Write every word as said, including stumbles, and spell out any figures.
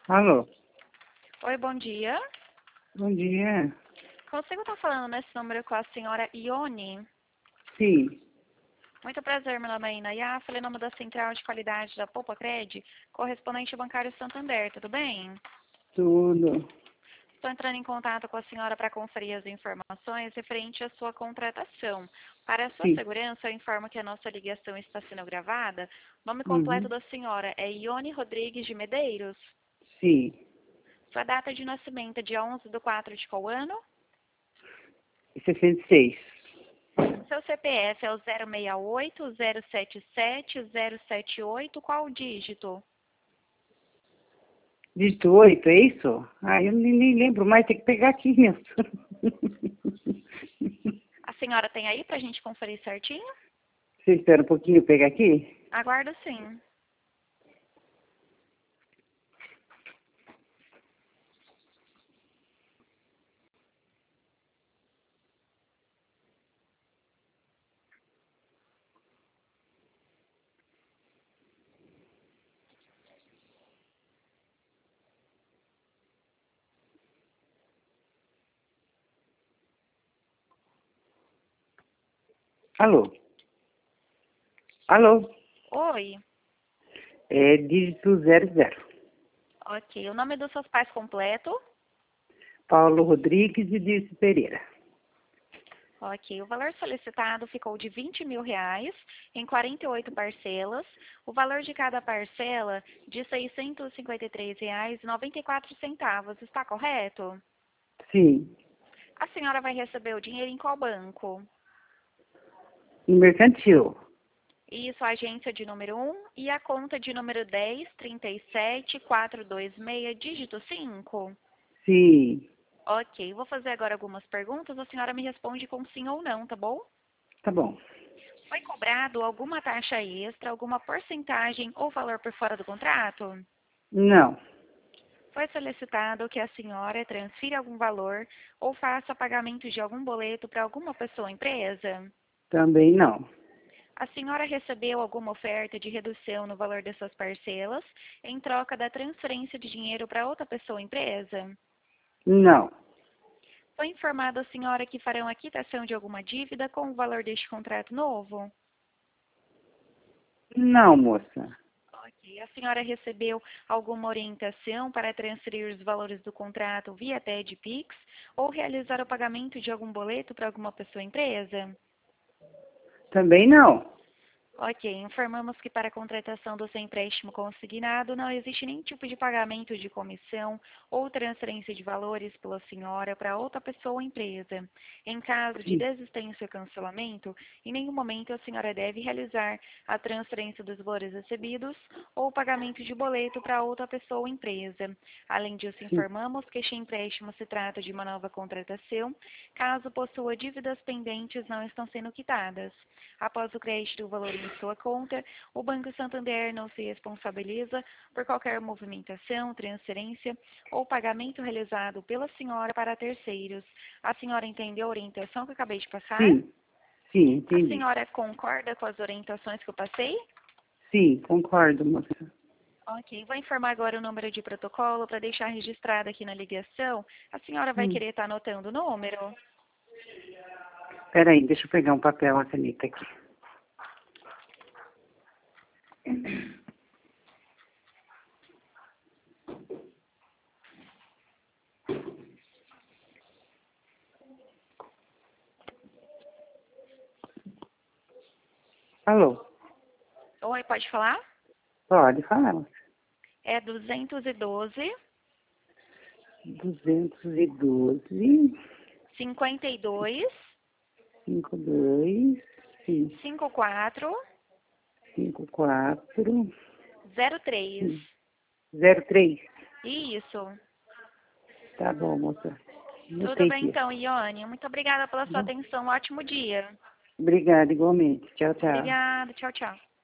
Alô, Oi, bom dia. bom dia. Consigo estar falando nesse número com a senhora Ione? Sim, Muito prazer, meu nome é Inayá. Falei em nome da Central de Qualidade da Poupa Cred, correspondente bancário Santander, tudo bem? tudo. Estou entrando em contato com a senhora para conferir as informações referente à sua contratação. Para a sua Sim. segurança, eu informo que a nossa ligação está sendo gravada. O nome completo Uhum. da senhora é Ione Rodrigues de Medeiros. Sim. Sua data de nascimento é dia onze de quatro de qual ano? sessenta e seis. Seu C P F é o zero seis oito, zero sete sete, zero sete oito, qual o dígito? Dígito oito, é isso? Ah, eu nem, nem lembro mais, tem que pegar aqui mesmo. A senhora tem aí para a gente conferir certinho? Você espera um pouquinho, eu pegar aqui? Aguardo sim. Alô? Alô? Oi. É dígito zero zero. Ok. O nome dos seus pais completo? Paulo Rodrigues e Dirce Pereira. Ok. O valor solicitado ficou de vinte mil reais em quarenta e oito parcelas. O valor de cada parcela de seiscentos e cinquenta e três reais e noventa e quatro centavos. Está correto? Sim. A senhora vai receber o dinheiro em qual banco? No mercantil. Isso, a agência de número um e a conta de número dez, trinta e sete, quatrocentos e vinte e seis, dígito cinco. Sim. Ok, vou fazer agora algumas perguntas. A senhora me responde com sim ou não, tá bom? Tá bom. Foi cobrado alguma taxa extra, alguma porcentagem ou valor por fora do contrato? Não. Foi solicitado que a senhora transfira algum valor ou faça pagamento de algum boleto para alguma pessoa ou empresa? Também não. A senhora recebeu alguma oferta de redução no valor dessas parcelas em troca da transferência de dinheiro para outra pessoa ou empresa? Não. Foi informada a senhora que farão a quitação de alguma dívida com o valor deste contrato novo? Não, moça. Ok. A senhora recebeu alguma orientação para transferir os valores do contrato via T E D Pix ou realizar o pagamento de algum boleto para alguma pessoa ou empresa? Também não. Ok, informamos que para a contratação do seu empréstimo consignado não existe nenhum tipo de pagamento de comissão ou transferência de valores pela senhora para outra pessoa ou empresa. Em caso de Sim. desistência ou cancelamento, em nenhum momento a senhora deve realizar a transferência dos valores recebidos ou o pagamento de boleto para outra pessoa ou empresa. Além disso, Sim. informamos que este empréstimo se trata de uma nova contratação, caso possua dívidas pendentes não estão sendo quitadas. Após o crédito do valor em sua conta, o Banco Santander não se responsabiliza por qualquer movimentação, transferência ou pagamento realizado pela senhora para terceiros. A senhora entendeu a orientação que eu acabei de passar? Sim. Sim, A entendi. senhora concorda com as orientações que eu passei? Sim, concordo, moça. Ok, vou informar agora o número de protocolo para deixar registrado aqui na ligação. A senhora vai Hum. querer estar anotando o número? Peraí, deixa eu pegar um papel, uma caneta aqui. Alô? Oi, pode falar? Pode falar, moça. É duzentos e doze, duzentos e doze, cinquenta e dois, cinquenta e dois, sim, cinquenta e quatro, cinquenta e quatro, zero três. sim, zero três. Isso. Tá bom, moça. Tudo Anotei bem aqui. então, Ione. Muito obrigada pela sua Bom, atenção. Um ótimo dia. obrigada, igualmente. Tchau, tchau. Obrigada. Tchau, tchau.